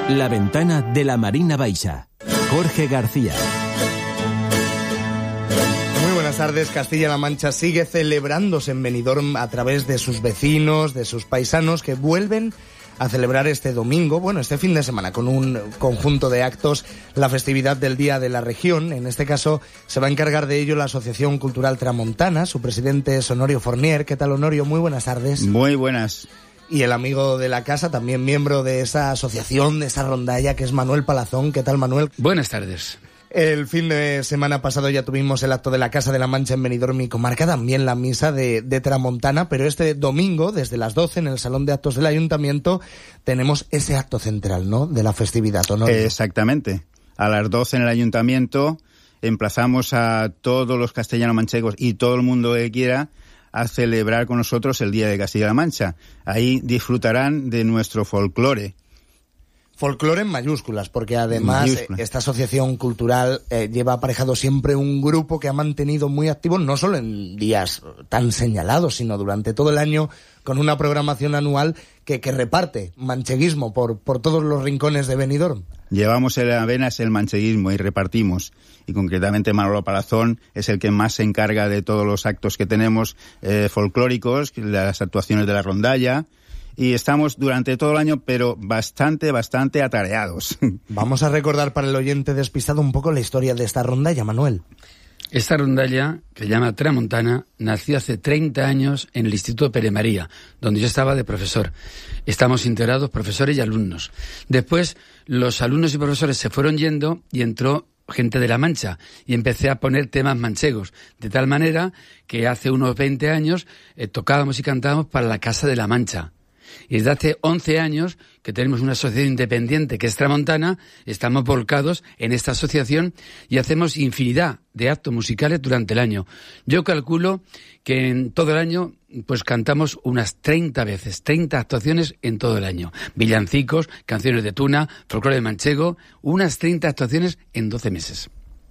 La ventana de la Marina Baixa. Jorge García. Muy buenas tardes. Castilla-La Mancha sigue celebrándose en Benidorm a través de sus vecinos, de sus paisanos, que vuelven a celebrar este domingo, este fin de semana, con un conjunto de actos, la festividad del Día de la Región. En este caso se va a encargar de ello la Asociación Cultural Tramontana. Su presidente es Honorio Fornier. ¿Qué tal, Honorio? Muy buenas tardes. Muy buenas. Y el amigo de la casa, también miembro de esa asociación, de esa rondalla, que es Manuel Palazón. ¿Qué tal, Manuel? Buenas tardes. El fin de semana pasado ya tuvimos el acto de la Casa de la Mancha en Benidorm y comarca, también la misa de Tramontana, pero este domingo, desde las 12, en el Salón de Actos del Ayuntamiento, tenemos ese acto central, ¿no?, de la festividad, ¿o no? Exactamente. A las 12 en el Ayuntamiento emplazamos a todos los castellano-manchegos y todo el mundo que quiera a celebrar con nosotros el Día de Castilla-La Mancha. Ahí disfrutarán de nuestro folclore. Folclore en mayúsculas, porque además esta asociación cultural lleva aparejado siempre un grupo que ha mantenido muy activo, no solo en días tan señalados, sino durante todo el año, con una programación anual que reparte mancheguismo por todos los rincones de Benidorm. Llevamos en las venas el mancheguismo y repartimos. Y concretamente Manolo Palazón es el que más se encarga de todos los actos que tenemos folclóricos, las actuaciones de la rondalla. Y estamos durante todo el año, pero bastante atareados. Vamos a recordar para el oyente despistado un poco la historia de esta rondalla, Manuel. Esta rondalla, que se llama Tramontana, nació hace 30 años en el Instituto Pere María, donde yo estaba de profesor. Estamos integrados profesores y alumnos. Después, los alumnos y profesores se fueron yendo y entró gente de La Mancha y empecé a poner temas manchegos, de tal manera que hace unos 20 años tocábamos y cantábamos para la Casa de La Mancha. Y desde hace 11 años que tenemos una asociación independiente que es Tramontana, estamos volcados en esta asociación y hacemos infinidad de actos musicales durante el año. Yo calculo que en todo el año pues cantamos unas 30 veces, 30 actuaciones en todo el año. Villancicos, canciones de tuna, folclore de manchego, unas 30 actuaciones en 12 meses.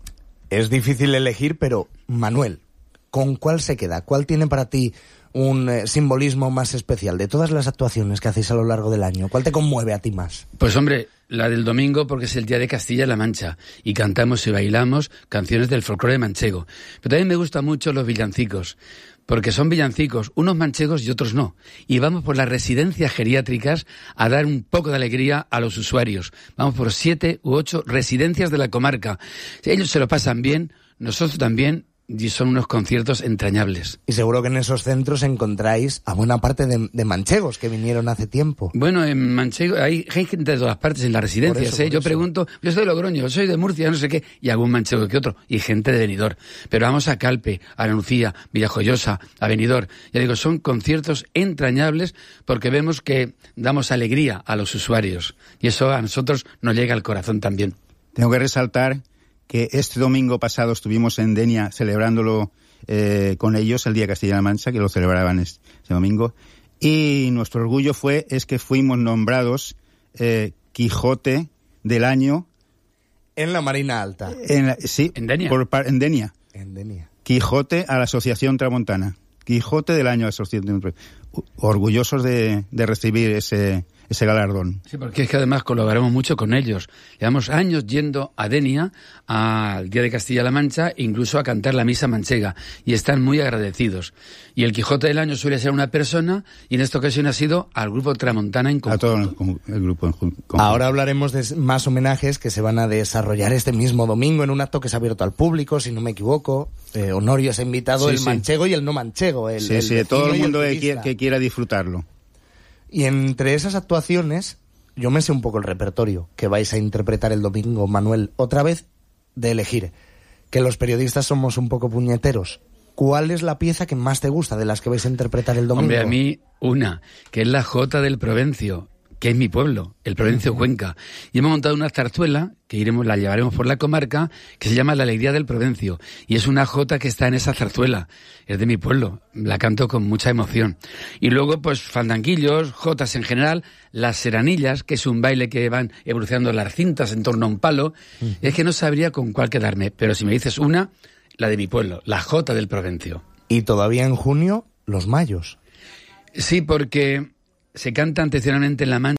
Es difícil elegir, pero Manuel, ¿con cuál se queda? ¿Cuál tiene para ti un simbolismo más especial de todas las actuaciones que hacéis a lo largo del año? ¿Cuál te conmueve a ti más? Pues hombre, la del domingo, porque es el Día de Castilla-La Mancha y cantamos y bailamos canciones del folclore manchego. Pero también me gustan mucho los villancicos, porque son villancicos, unos manchegos y otros no. Y vamos por las residencias geriátricas a dar un poco de alegría a los usuarios. Vamos por 7 u 8 residencias de la comarca. Ellos se lo pasan bien, nosotros también, y son unos conciertos entrañables. Y seguro que en esos centros encontráis a buena parte de manchegos que vinieron hace tiempo. Bueno, en Manchego hay gente de todas partes en las residencias. Yo pregunto, yo soy de Logroño, yo soy de Murcia, no sé qué, y algún manchego que otro, y gente de Benidorm. Pero vamos a Calpe, a La Nucía, Villajoyosa, a Benidorm. Ya digo, son conciertos entrañables porque vemos que damos alegría a los usuarios. Y eso a nosotros nos llega al corazón también. Tengo que resaltar que este domingo pasado estuvimos en Denia celebrándolo con ellos, el Día de Castilla-La Mancha, que lo celebraban ese domingo, y nuestro orgullo es que fuimos nombrados Quijote del año en la Marina Alta. En Denia. En Denia. En Denia. Quijote a la Asociación Tramontana. Quijote del año a la Asociación Tramontana. Orgullosos de recibir ese galardón. Sí, porque es que además colaboramos mucho con ellos. Llevamos años yendo a Denia, al Día de Castilla-La Mancha, incluso a cantar la misa manchega, y están muy agradecidos. Y el Quijote del año suele ser una persona, y en esta ocasión ha sido al grupo Tramontana en conjunto. A todo el grupo en conjunto. Ahora hablaremos de más homenajes que se van a desarrollar este mismo domingo en un acto que se ha abierto al público, si no me equivoco. Honorio se ha invitado, el manchego y el no manchego. Todo el mundo que quiera disfrutarlo. Y entre esas actuaciones, yo me sé un poco el repertorio que vais a interpretar el domingo, Manuel. Otra vez, de elegir, que los periodistas somos un poco puñeteros. ¿Cuál es la pieza que más te gusta de las que vais a interpretar el domingo? Hombre, a mí una, que es la Jota del Provencio, que es mi pueblo, el Provencio Cuenca. Y hemos montado una zarzuela, que la llevaremos por la comarca, que se llama La Alegría del Provencio. Y es una jota que está en esa zarzuela. Es de mi pueblo. La canto con mucha emoción. Y luego, pues, fandanguillos, jotas en general, las seranillas, que es un baile que van evolucionando las cintas en torno a un palo. Es que no sabría con cuál quedarme. Pero si me dices una, la de mi pueblo, la Jota del Provencio. Y todavía en junio, los mayos. Sí, porque se canta tradicionalmente en La Mancha.